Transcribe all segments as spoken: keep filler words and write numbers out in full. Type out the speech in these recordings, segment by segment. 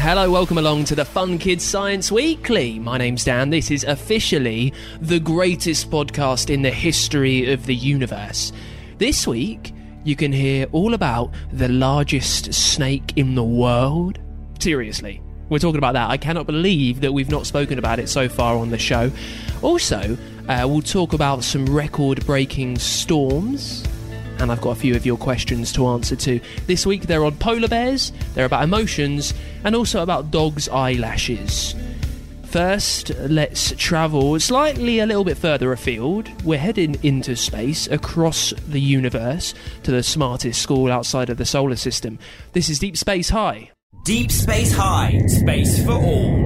Hello, welcome along to the Fun Kids Science Weekly. My name's Dan. This is officially the greatest podcast in the history of the universe. This week, you can hear all about the largest snake in the world. Seriously, we're talking about that. I cannot believe that we've not spoken about it so far on the show. Also, uh, we'll talk about some record-breaking storms. And I've got a few of your questions to answer too. This week they're on polar bears, they're about emotions, and also about dogs' eyelashes. First, let's travel slightly a little bit further afield. We're heading into space, across the universe, to the smartest school outside of the solar system. This is Deep Space High. Deep Space High, space for all.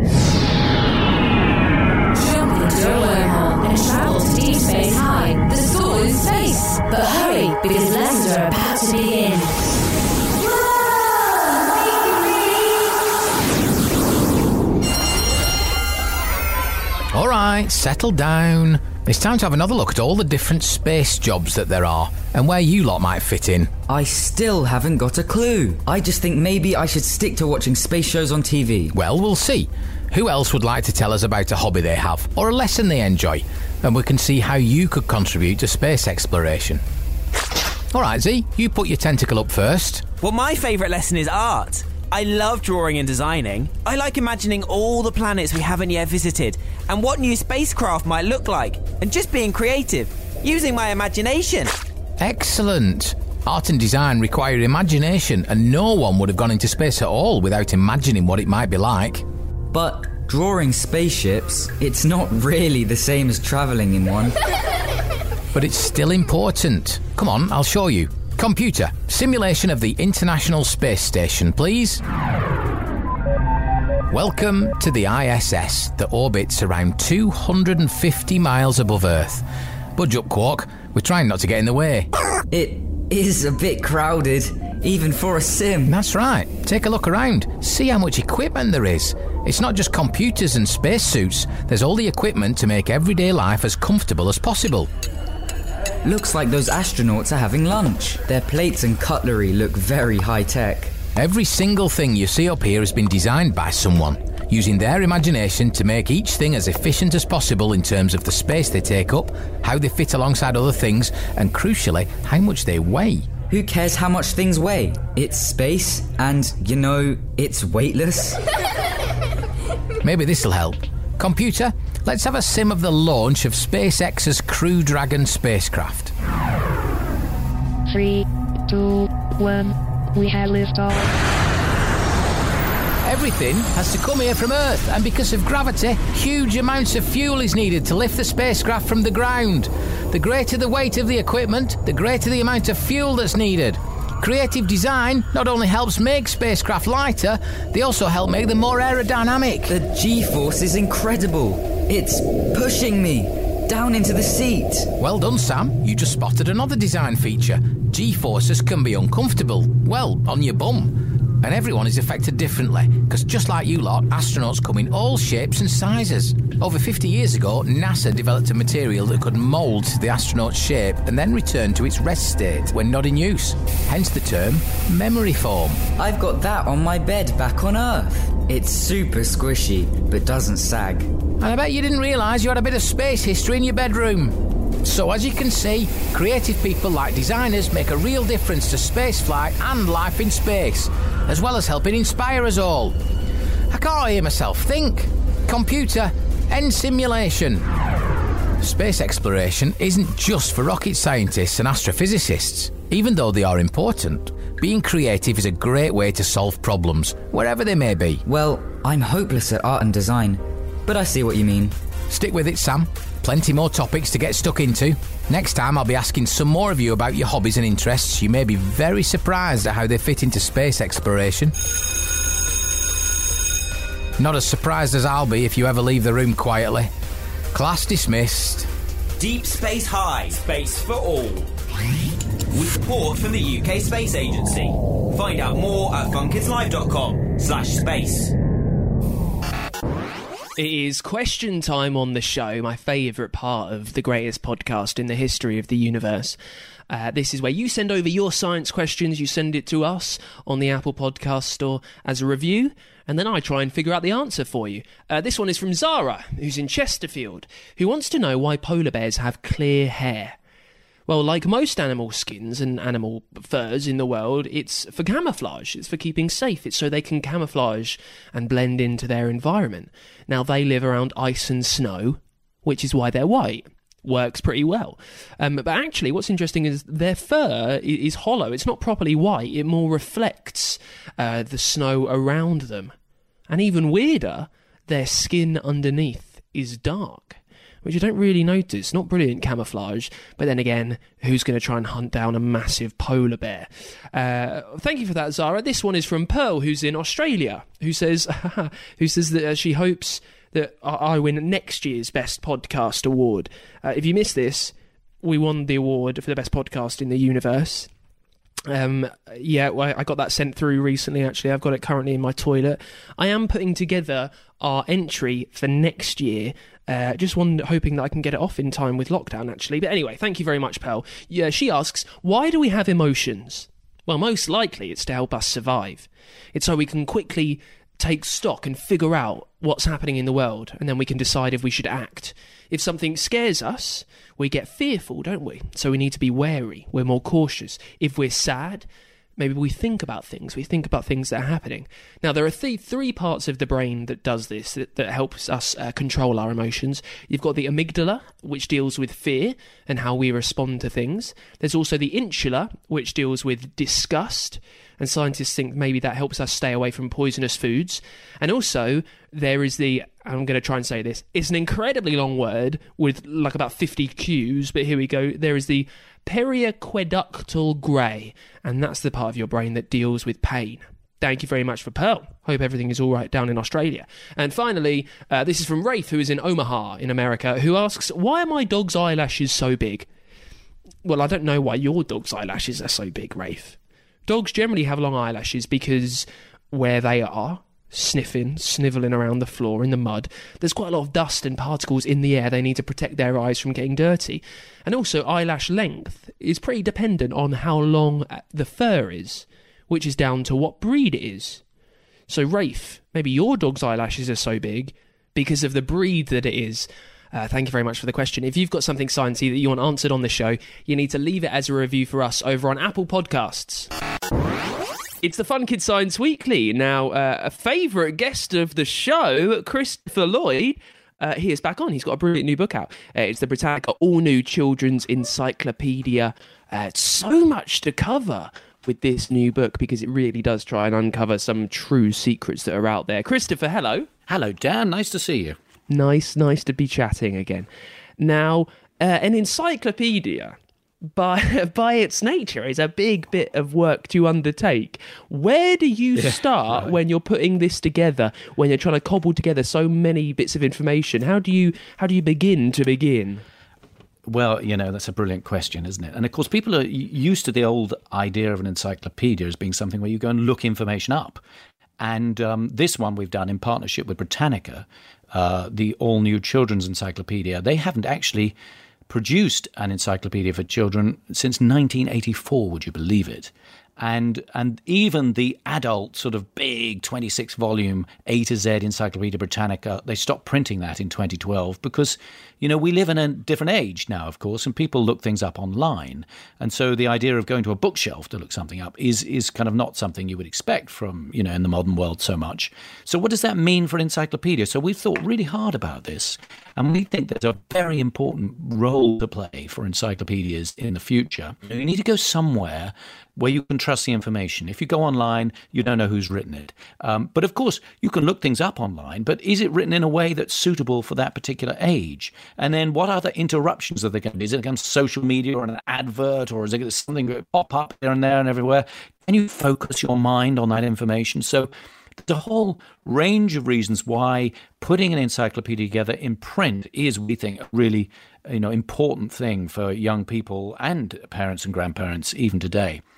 Jump into a wormhole and travel to Deep Space High, the school in space. But hurry, because lessons are about to begin. All right, settle down. It's time to have another look at all the different space jobs that there are and where you lot might fit in. I still haven't got a clue. I just think maybe I should stick to watching space shows on T V. Well, we'll see. Who else would like to tell us about a hobby they have or a lesson they enjoy? And we can see how you could contribute to space exploration. All right, Z, you put your tentacle up first. Well, my favourite lesson is art. I love drawing and designing. I like imagining all the planets we haven't yet visited and what new spacecraft might look like, and just being creative, using my imagination. Excellent. Art and design require imagination, and no one would have gone into space at all without imagining what it might be like. But drawing spaceships, it's not really the same as travelling in one. But it's still important. Come on, I'll show you. Computer, simulation of the International Space Station, please. Welcome to the I S S that orbits around two hundred fifty miles above Earth. Budge up, Quark. We're trying not to get in the way. It is a bit crowded, even for a sim. That's right. Take a look around. See how much equipment there is. It's not just computers and spacesuits. There's all the equipment to make everyday life as comfortable as possible. Looks like those astronauts are having lunch. Their plates and cutlery look very high-tech. Every single thing you see up here has been designed by someone, using their imagination to make each thing as efficient as possible in terms of the space they take up, how they fit alongside other things, and crucially, how much they weigh. Who cares how much things weigh? It's space, and, you know, it's weightless. Maybe this'll help. Computer, let's have a sim of the launch of SpaceX's Crew Dragon spacecraft. Three, two, one, we have liftoff. Everything has to come here from Earth, and because of gravity, huge amounts of fuel is needed to lift the spacecraft from the ground. The greater the weight of the equipment, the greater the amount of fuel that's needed. Creative design not only helps make spacecraft lighter, they also help make them more aerodynamic. The G-force is incredible. It's pushing me down into the seat. Well done, Sam. You just spotted another design feature. G-forces can be uncomfortable. Well, on your bum. And everyone is affected differently, because just like you lot, astronauts come in all shapes and sizes. Over fifty years ago, NASA developed a material that could mould the astronaut's shape and then return to its rest state when not in use. Hence the term memory foam. I've got that on my bed back on Earth. It's super squishy, but doesn't sag. And I bet you didn't realise you had a bit of space history in your bedroom. So as you can see, creative people like designers make a real difference to spaceflight and life in space, as well as helping inspire us all. I can't hear myself think. Computer, end simulation. Space exploration isn't just for rocket scientists and astrophysicists. Even though they are important, being creative is a great way to solve problems, wherever they may be. Well, I'm hopeless at art and design, but I see what you mean. Stick with it, Sam. Plenty more topics to get stuck into. Next time I'll be asking some more of you about your hobbies and interests. You may be very surprised at how they fit into space exploration. Not as surprised as I'll be if you ever leave the room quietly. Class dismissed. Deep Space High, space for all. With support from the U K Space Agency. Find out more at funkidslive dot com slash space. It is question time on the show, my favourite part of the greatest podcast in the history of the universe. Uh, this is where you send over your science questions, you send it to us on the Apple Podcast Store as a review, and then I try and figure out the answer for you. Uh, this one is from Zara, who's in Chesterfield, who wants to know why polar bears have clear hair. Well, like most animal skins and animal furs in the world, it's for camouflage. It's for keeping safe. It's so they can camouflage and blend into their environment. Now, they live around ice and snow, which is why they're white. Works pretty well. Um, but actually, what's interesting is their fur is hollow. It's not properly white. It more reflects uh, the snow around them. And even weirder, their skin underneath is dark, which you don't really notice. Not brilliant camouflage, but then again, who's going to try and hunt down a massive polar bear? Uh, thank you for that, Zara. This one is from Pearl, who's in Australia, who says who says that uh, she hopes that I win next year's Best Podcast Award. Uh, if you missed this, we won the award for the Best Podcast in the universe. Um, yeah, well, I got that sent through recently, actually. I've got it currently in my toilet. I am putting together our entry for next year. Uh, just one hoping that I can get it off in time with lockdown, actually. But anyway, thank you very much, Pearl. Yeah, she asks, why do we have emotions? Well, most likely it's to help us survive. It's so we can quickly take stock and figure out what's happening in the world, and then we can decide if we should act. If something scares us, we get fearful, don't we? So we need to be wary. We're more cautious. If we're sad, maybe we think about things. We think about things that are happening. Now, there are th- three parts of the brain that does this, that, that helps us uh, control our emotions. You've got the amygdala, which deals with fear and how we respond to things. There's also the insula, which deals with disgust, and scientists think maybe that helps us stay away from poisonous foods. And also, there is the, I'm going to try and say this, it's an incredibly long word with like about fifty Qs, but here we go. There is the periaqueductal grey, and that's the part of your brain that deals with pain. Thank you very much for Pearl. Hope everything is all right down in Australia. And finally, uh, this is from Rafe, who is in Omaha in America, who asks, why are my dog's eyelashes so big? Well, I don't know why your dog's eyelashes are so big, Rafe. Dogs generally have long eyelashes because where they are, sniffing, snivelling around the floor in the mud, there's quite a lot of dust and particles in the air. They need to protect their eyes from getting dirty. And also, eyelash length is pretty dependent on how long the fur is, which is down to what breed it is. So, Rafe, maybe your dog's eyelashes are so big because of the breed that it is. Uh, thank you very much for the question. If you've got something sciencey that you want answered on the show, you need to leave it as a review for us over on Apple Podcasts. It's the Fun Kids Science Weekly. Now, uh, a favourite guest of the show, Christopher Lloyd, uh, he is back on. He's got a brilliant new book out. Uh, it's the Britannica All-New Children's Encyclopedia. Uh, so much to cover with this new book because it really does try and uncover some true secrets that are out there. Christopher, hello. Hello, Dan. Nice to see you. Nice, nice to be chatting again. Now, uh, an encyclopedia, by by its nature, is a big bit of work to undertake. Where do you yeah, start right. when you're putting this together? When you're trying to cobble together so many bits of information, how do you how do you begin to begin? Well, you know, that's a brilliant question, isn't it? And of course, people are used to the old idea of an encyclopedia as being something where you go and look information up. And um, this one we've done in partnership with Britannica, uh, the all-new children's encyclopedia. They haven't actually produced an encyclopedia for children since nineteen eighty-four, would you believe it? And and even the adult sort of big twenty-six volume A to Z Encyclopedia Britannica, they stopped printing that in twenty twelve because, you know, we live in a different age now, of course, and people look things up online. And so the idea of going to a bookshelf to look something up is is kind of not something you would expect from, you know, in the modern world so much. So what does that mean for an encyclopedia? So we've thought really hard about this, and we think there's a very important role to play for encyclopedias in the future. You need to go somewhere where you can trust the information. If you go online, you don't know who's written it. Um, but of course, you can look things up online, but is it written in a way that's suitable for that particular age? And then what other interruptions are there going to be? Is it going to social media or an advert, or is it something that pop up here and there and everywhere? Can you focus your mind on that information? So there's a whole range of reasons why putting an encyclopedia together in print is, we think, a really, you know, important thing for young people and parents and grandparents even today.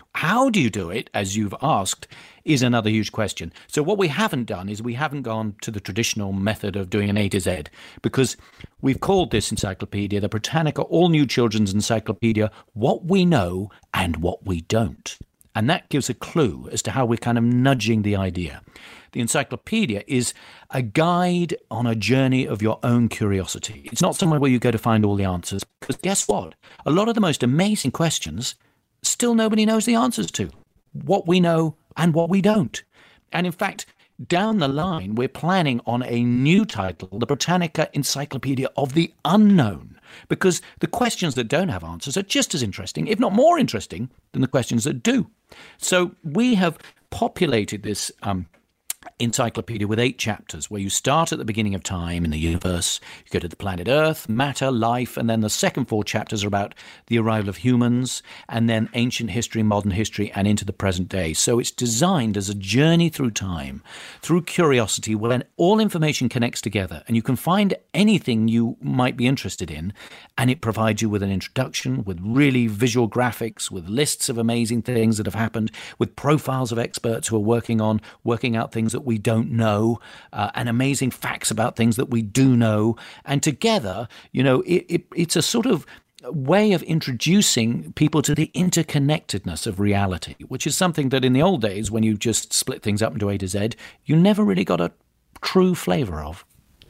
How do you do it, as you've asked, is another huge question. So what we haven't done is we haven't gone to the traditional method of doing an A to Z, because we've called this encyclopedia the Britannica All New Children's Encyclopedia, What We Know and What We Don't. And that gives a clue as to how we're kind of nudging the idea. The encyclopedia is a guide on a journey of your own curiosity. It's not somewhere where you go to find all the answers, because guess what? A lot of the most amazing questions still nobody knows the answers to. What we know and what we don't. And in fact, down the line, we're planning on a new title, the Britannica Encyclopedia of the Unknown, because the questions that don't have answers are just as interesting, if not more interesting, than the questions that do. So we have populated this um, encyclopedia with eight chapters, where you start at the beginning of time in the universe, you go to the planet Earth, matter, life, and then the second four chapters are about the arrival of humans, and then ancient history, modern history, and into the present day. So it's designed as a journey through time, through curiosity, where all information connects together, and you can find anything you might be interested in, and it provides you with an introduction, with really visual graphics, with lists of amazing things that have happened, with profiles of experts who are working on working out things that we don't know, uh, and amazing facts about things that we do know. And together, you know, it, it, it's a sort of way of introducing people to the interconnectedness of reality, which is something that in the old days, when you just split things up into A to Z, you never really got a true flavour of.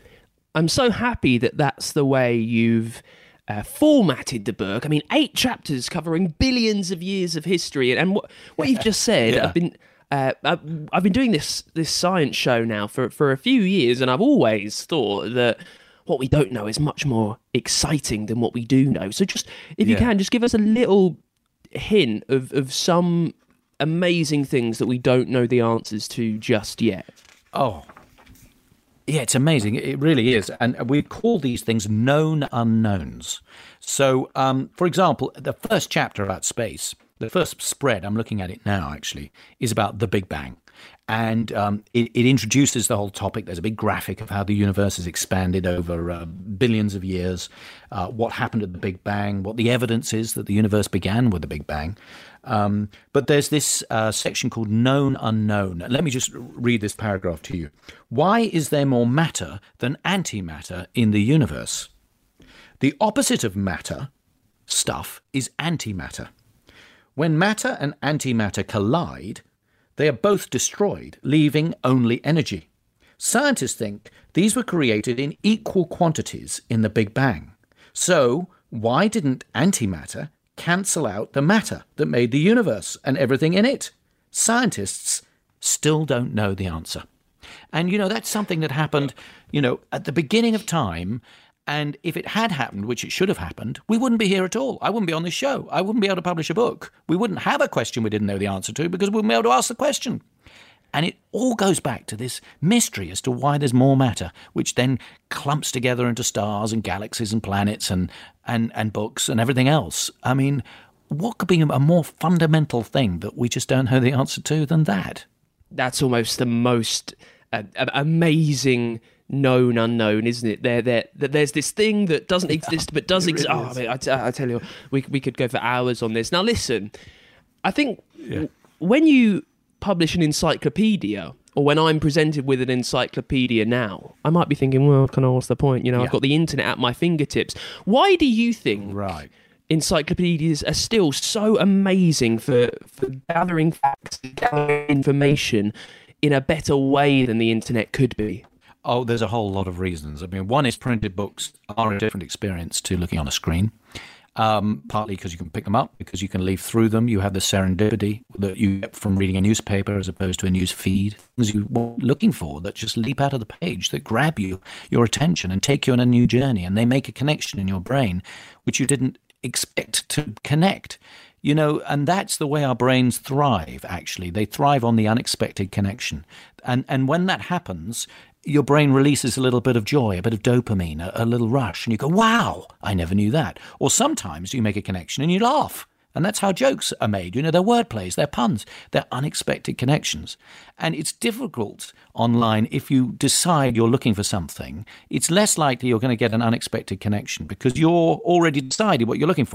I'm so happy that that's the way you've Uh, formatted the book. I mean, eight chapters covering billions of years of history, and, and what what you've just said. Yeah. I've been uh, I've, I've been doing this this science show now for for a few years, and I've always thought that what we don't know is much more exciting than what we do know. So, just if you Yeah. can, just give us a little hint of of some amazing things that we don't know the answers to just yet. Oh. Yeah, it's amazing. It really is. And we call these things known unknowns. So, um, for example, the first chapter about space, the first spread, I'm looking at it now actually, is about the Big Bang. And um, it, it introduces the whole topic. There's a big graphic of how the universe has expanded over uh, billions of years, uh, what happened at the Big Bang, what the evidence is that the universe began with the Big Bang. Um, but there's this uh, section called Known Unknown. Let me just read this paragraph to you. Why is there more matter than antimatter in the universe? The opposite of matter, stuff, is antimatter. When matter and antimatter collide, they are both destroyed, leaving only energy. Scientists think these were created in equal quantities in the Big Bang. So why didn't antimatter cancel out the matter that made the universe and everything in it? Scientists still don't know the answer. And, you know, that's something that happened, you know, at the beginning of time. And if it had happened, which it should have happened, we wouldn't be here at all. I wouldn't be on this show. I wouldn't be able to publish a book. We wouldn't have a question we didn't know the answer to, because we wouldn't be able to ask the question. And it all goes back to this mystery as to why there's more matter, which then clumps together into stars and galaxies and planets and, and, and books and everything else. I mean, what could be a more fundamental thing that we just don't know the answer to than that? That's almost the most uh, amazing known unknown, isn't it? There, there, there's this thing that doesn't exist but does exist. Oh, I, mean, I, t- I tell you, we we could go for hours on this. Now, listen, I think yeah. when you publish an encyclopedia, or when I'm presented with an encyclopedia now, I might be thinking, well, kind of what's the point? You know, yeah. I've got the internet at my fingertips. Why do you think right. encyclopedias are still so amazing for, for gathering facts, gathering information in a better way than the internet could be? Oh, there's a whole lot of reasons. I mean, one is printed books are a different experience to looking on a screen, um, partly because you can pick them up, because you can leaf through them. You have the serendipity that you get from reading a newspaper as opposed to a news feed. Things you were looking for that just leap out of the page, that grab you, your attention and take you on a new journey, and they make a connection in your brain which you didn't expect to connect. You know, and that's the way our brains thrive, actually. They thrive on the unexpected connection. And and when that happens, your brain releases a little bit of joy, a bit of dopamine, a, a little rush, and you go, wow, I never knew that. Or sometimes you make a connection and you laugh. And that's how jokes are made. You know, they're word plays, they're puns, they're unexpected connections. And it's difficult online if you decide you're looking for something. It's less likely you're going to get an unexpected connection because you're already decided what you're looking for.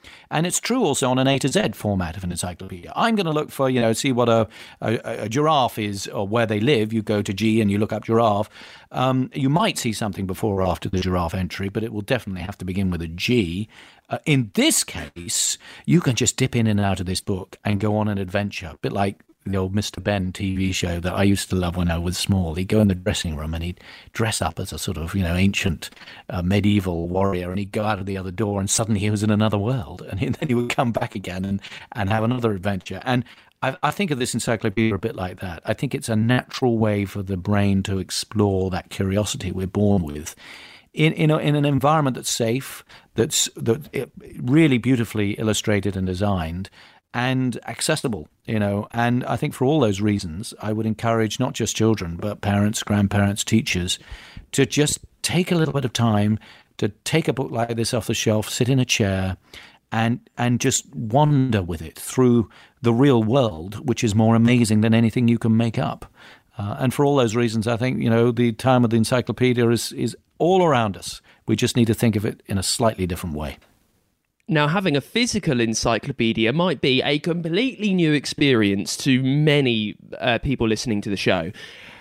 And it's true also on an A to Z format of an encyclopedia. I'm going to look for, you know, see what a, a, a giraffe is or where they live. You go to G and you look up giraffe. Um, you might see something before or after the giraffe entry, but it will definitely have to begin with a G. Uh, in this case, you can just dip in and out of this book and go on an adventure, a bit like the old Mister Ben T V show that I used to love when I was small. He'd go in the dressing room and he'd dress up as a sort of, you know, ancient uh, medieval warrior, and he'd go out of the other door and suddenly he was in another world, and then he would come back again and, and have another adventure. And I, I think of this encyclopedia a bit like that. I think it's a natural way for the brain to explore that curiosity we're born with in in, a, in an environment that's safe, that's that really beautifully illustrated and designed, and accessible, you know. And I think for all those reasons, I would encourage not just children, but parents, grandparents, teachers, to just take a little bit of time to take a book like this off the shelf, sit in a chair, and and just wander with it through the real world, which is more amazing than anything you can make up. Uh, and for all those reasons, I think, you know, the time of the encyclopedia is is all around us. We just need to think of it in a slightly different way. Now, having a physical encyclopedia might be a completely new experience to many uh, people listening to the show.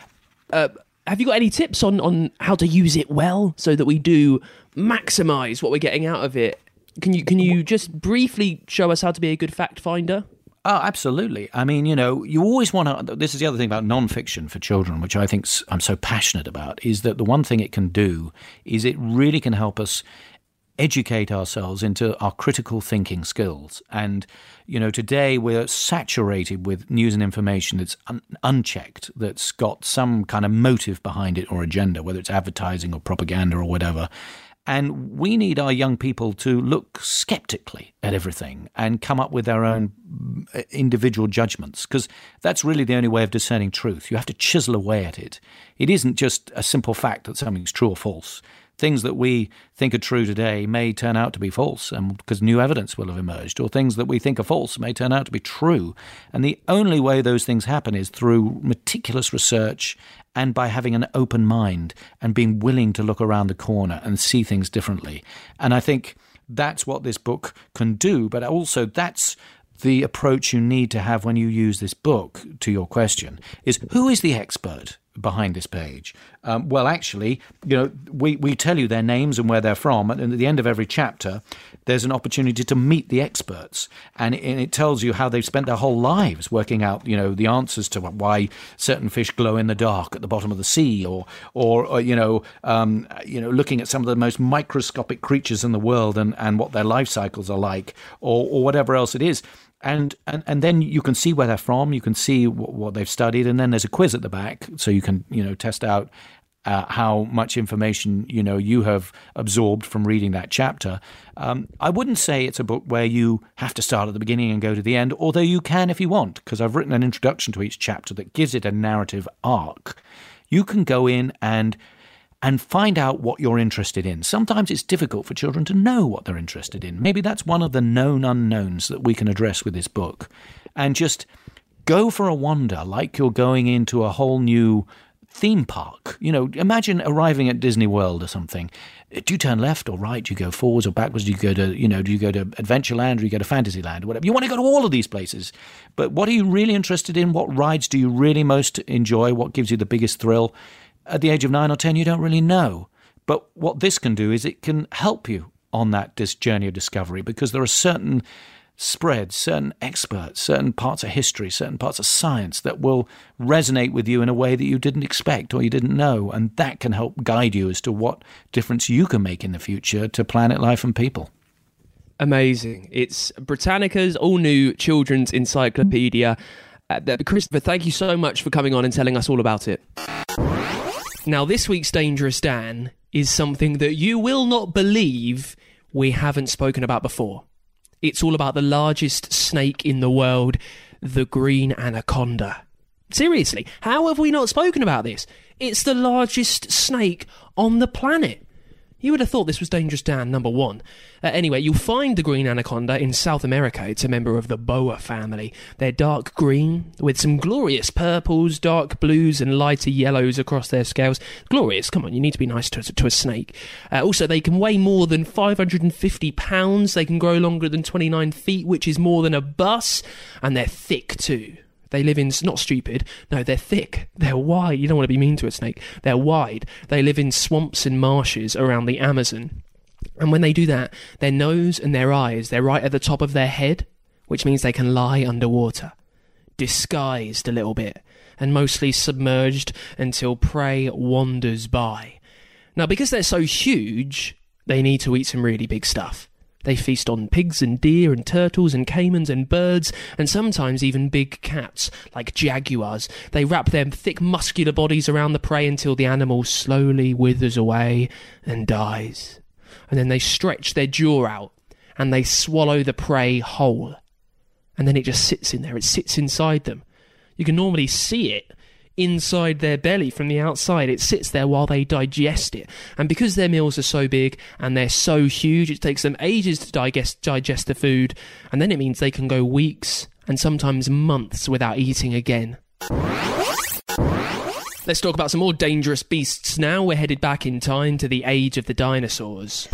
Uh, have you got any tips on, on how to use it well so that we do maximise what we're getting out of it? Can you can you just briefly show us how to be a good fact finder? Oh, absolutely. I mean, you know, you always want to... This is the other thing about non-fiction for children, which I think I'm so passionate about, is that the one thing it can do is it really can help us educate ourselves into our critical thinking skills. And, you know, today we're saturated with news and information that's un- unchecked, that's got some kind of motive behind it or agenda, whether it's advertising or propaganda or whatever. And we need our young people to look skeptically at everything and come up with their own individual judgments, because that's really the only way of discerning truth. You have to chisel away at it. It isn't just a simple fact that something's true or false. Things that we think are true today may turn out to be false, and because new evidence will have emerged, or things that we think are false may turn out to be true. And the only way those things happen is through meticulous research and by having an open mind and being willing to look around the corner and see things differently. And I think that's what this book can do, but also that's the approach you need to have when you use this book, to your question, is who is the expert behind this page? Um, well, actually, you know, we, we tell you their names and where they're from, and at the end of every chapter, there's an opportunity to meet the experts, and it, and it tells you how they've spent their whole lives working out, you know, the answers to why certain fish glow in the dark at the bottom of the sea, or, or, or you know, um, you know, looking at some of the most microscopic creatures in the world and, and what their life cycles are like, or, or whatever else it is. And, and and then you can see where they're from, you can see what, what they've studied, and then there's a quiz at the back, so you can, you know, test out uh, how much information, you know, you have absorbed from reading that chapter. Um, I wouldn't say it's a book where you have to start at the beginning and go to the end, although you can if you want, because I've written an introduction to each chapter that gives it a narrative arc. You can go in and and find out what you're interested in. Sometimes it's difficult for children to know what they're interested in. Maybe that's one of the known unknowns that we can address with this book. And just go for a wander like you're going into a whole new theme park. You know, imagine arriving at Disney World or something. Do you turn left or right? Do you go forwards or backwards? Do you go to, you know, do you go to Adventureland or do you go to Fantasyland or whatever? You want to go to all of these places. But what are you really interested in? What rides do you really most enjoy? What gives you the biggest thrill? At the age of nine or ten, you don't really know. But what this can do is it can help you on that this journey of discovery, because there are certain spreads, certain experts, certain parts of history, certain parts of science that will resonate with you in a way that you didn't expect or you didn't know. And that can help guide you as to what difference you can make in the future to planet, life and people. Amazing. It's Britannica's all-new children's encyclopedia. Uh, Christopher, thank you so much for coming on and telling us all about it. Now, this week's Dangerous Dan is something that you will not believe we haven't spoken about before. It's all about the largest snake in the world, the green anaconda. Seriously, how have we not spoken about this? It's the largest snake on the planet. You would have thought this was Dangerous Dan number one. Uh, anyway, you'll find the green anaconda in South America. It's a member of the boa family. They're dark green, with some glorious purples, dark blues, and lighter yellows across their scales. Glorious, come on, you need to be nice to, to a snake. Uh, also, they can weigh more than five hundred fifty pounds. They can grow longer than twenty-nine feet, which is more than a bus. And they're thick too. They live in, not stupid, no, they're thick, they're wide. You don't want to be mean to a snake. They're wide. They live in swamps and marshes around the Amazon. And when they do that, their nose and their eyes, they're right at the top of their head, which means they can lie underwater, disguised a little bit, and mostly submerged until prey wanders by. Now, because they're so huge, they need to eat some really big stuff. They feast on pigs and deer and turtles and caimans and birds, and sometimes even big cats, like jaguars. They wrap their thick muscular bodies around the prey until the animal slowly withers away and dies. And then they stretch their jaw out, and they swallow the prey whole. And then it just sits in there, it sits inside them. You can normally see it inside their belly from the outside. It sits there while they digest it. And because their meals are so big and they're so huge, it takes them ages to digest digest the food, and then it means they can go weeks and sometimes months without eating again. Let's talk about some more dangerous beasts now. We're headed back in time to the age of the dinosaurs.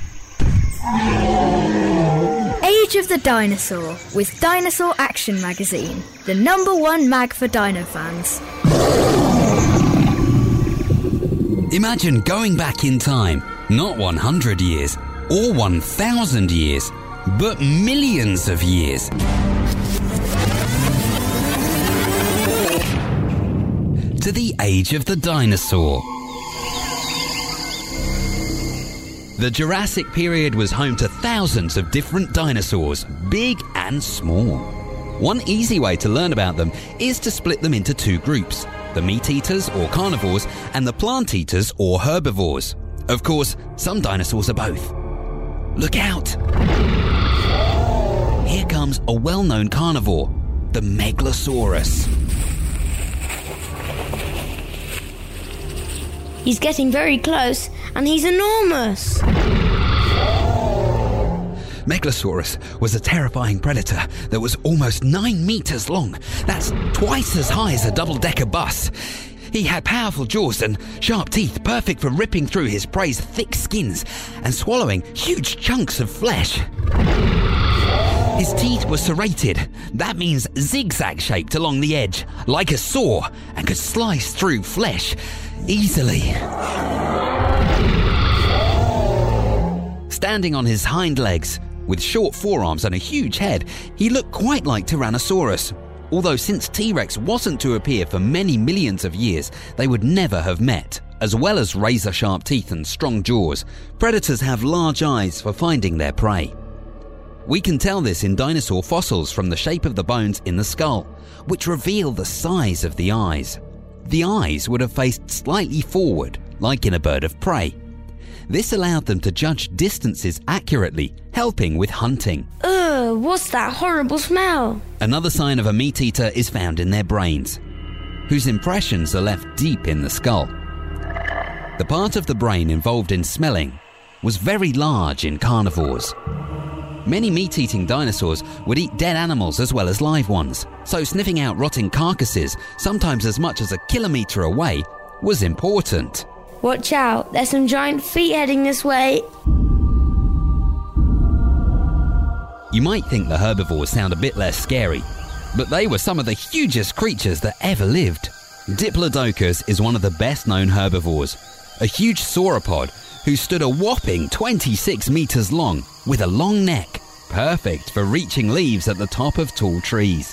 Age of the Dinosaur with Dinosaur Action Magazine, the number one mag for dino fans. Imagine going back in time, not one hundred years or one thousand years, but millions of years. To the age of the dinosaur. The Jurassic period was home to thousands of different dinosaurs, big and small. One easy way to learn about them is to split them into two groups, the meat-eaters or carnivores and the plant-eaters or herbivores. Of course, some dinosaurs are both. Look out! Here comes a well-known carnivore, the Megalosaurus. He's getting very close, and he's enormous. Megalosaurus was a terrifying predator that was almost nine meters long. That's twice as high as a double-decker bus. He had powerful jaws and sharp teeth, perfect for ripping through his prey's thick skins and swallowing huge chunks of flesh. His teeth were serrated. That means zigzag-shaped along the edge, like a saw, and could slice through flesh easily. Standing on his hind legs, with short forearms and a huge head, he looked quite like Tyrannosaurus. Although since T-Rex wasn't to appear for many millions of years, they would never have met. As well as razor-sharp teeth and strong jaws, predators have large eyes for finding their prey. We can tell this in dinosaur fossils from the shape of the bones in the skull, which reveal the size of the eyes. The eyes would have faced slightly forward, like in a bird of prey. This allowed them to judge distances accurately, helping with hunting. Ugh, what's that horrible smell? Another sign of a meat-eater is found in their brains, whose impressions are left deep in the skull. The part of the brain involved in smelling was very large in carnivores. Many meat-eating dinosaurs would eat dead animals as well as live ones, so sniffing out rotting carcasses, sometimes as much as a kilometre away, was important. Watch out, there's some giant feet heading this way. You might think the herbivores sound a bit less scary, but they were some of the hugest creatures that ever lived. Diplodocus is one of the best-known herbivores, a huge sauropod who stood a whopping twenty-six meters long with a long neck, perfect for reaching leaves at the top of tall trees.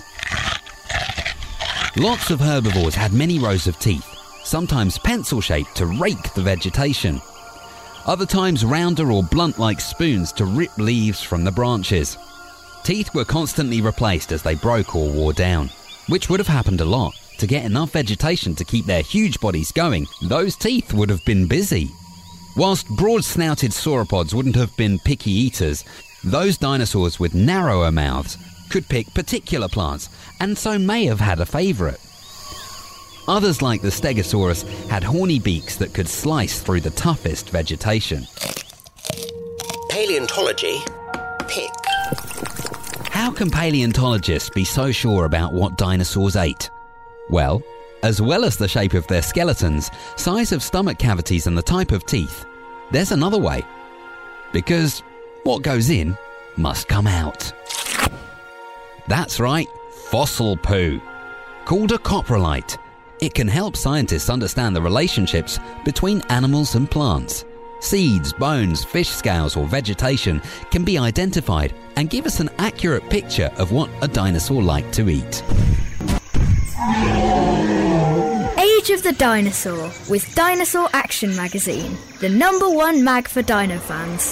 Lots of herbivores had many rows of teeth, sometimes pencil-shaped to rake the vegetation. Other times rounder or blunt like spoons to rip leaves from the branches. Teeth were constantly replaced as they broke or wore down, which would have happened a lot. To get enough vegetation to keep their huge bodies going, those teeth would have been busy. Whilst broad-snouted sauropods wouldn't have been picky eaters, those dinosaurs with narrower mouths could pick particular plants, and so may have had a favourite. Others, like the Stegosaurus, had horny beaks that could slice through the toughest vegetation. Paleontology, pick. How can paleontologists be so sure about what dinosaurs ate? Well, as well as the shape of their skeletons, size of stomach cavities and the type of teeth, there's another way. Because what goes in must come out. That's right, fossil poo. Called a coprolite. It can help scientists understand the relationships between animals and plants. Seeds, bones, fish scales or vegetation can be identified and give us an accurate picture of what a dinosaur liked to eat. Age of the Dinosaur with Dinosaur Action Magazine, the number one mag for dino fans.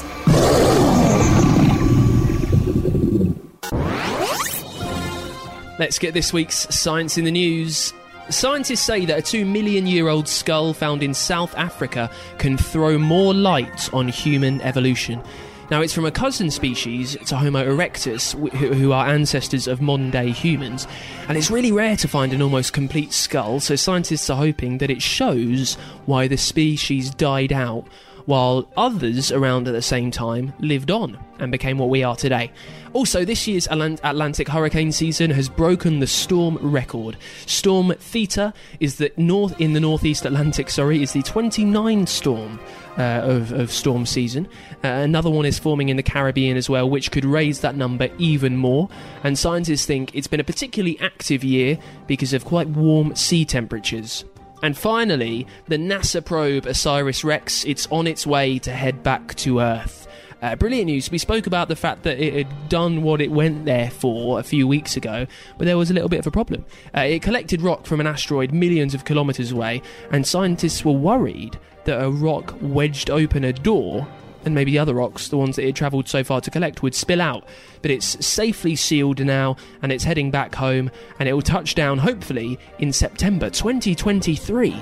Let's get this week's Science in the News. Scientists say that a two million year old skull found in South Africa can throw more light on human evolution. Now, it's from a cousin species to Homo erectus, who are ancestors of modern-day humans, and it's really rare to find an almost complete skull, so scientists are hoping that it shows why the species died out, while others around at the same time lived on and became what we are today. Also, this year's Atlantic hurricane season has broken the storm record. Storm Theta is the north in the northeast Atlantic. Sorry, is the twenty-ninth storm uh, of, of storm season. Uh, another one is forming in the Caribbean as well, which could raise that number even more. And scientists think it's been a particularly active year because of quite warm sea temperatures. And finally, the NASA probe OSIRIS-REx, it's on its way to head back to Earth. Uh, brilliant news. We spoke about the fact that it had done what it went there for a few weeks ago, but there was a little bit of a problem. Uh, it collected rock from an asteroid millions of kilometres away, and scientists were worried that a rock wedged open a door, and maybe the other rocks, the ones that it had travelled so far to collect, would spill out. But it's safely sealed now, and it's heading back home, and it will touch down, hopefully, in September twenty twenty-three.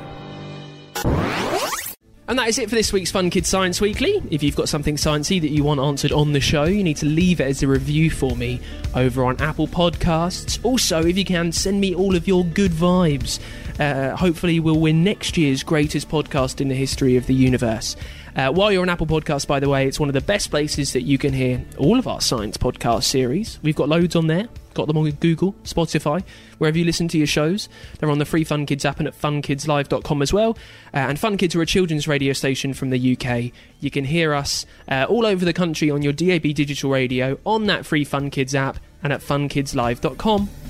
And that is it for this week's Fun Kids Science Weekly. If you've got something sciencey that you want answered on the show, you need to leave it as a review for me over on Apple Podcasts. Also, if you can, send me all of your good vibes. Uh, hopefully we'll win next year's greatest podcast in the history of the universe. Uh, while you're on Apple Podcasts, by the way, it's one of the best places that you can hear all of our science podcast series. We've got loads on there. Got them on Google, Spotify, wherever you listen to your shows. They're on the free Fun Kids app and at fun kids live dot com as well. Uh, and Fun Kids are a children's radio station from the U K. You can hear us uh, all over the country on your D A B digital radio, on that free Fun Kids app and at fun kids live dot com.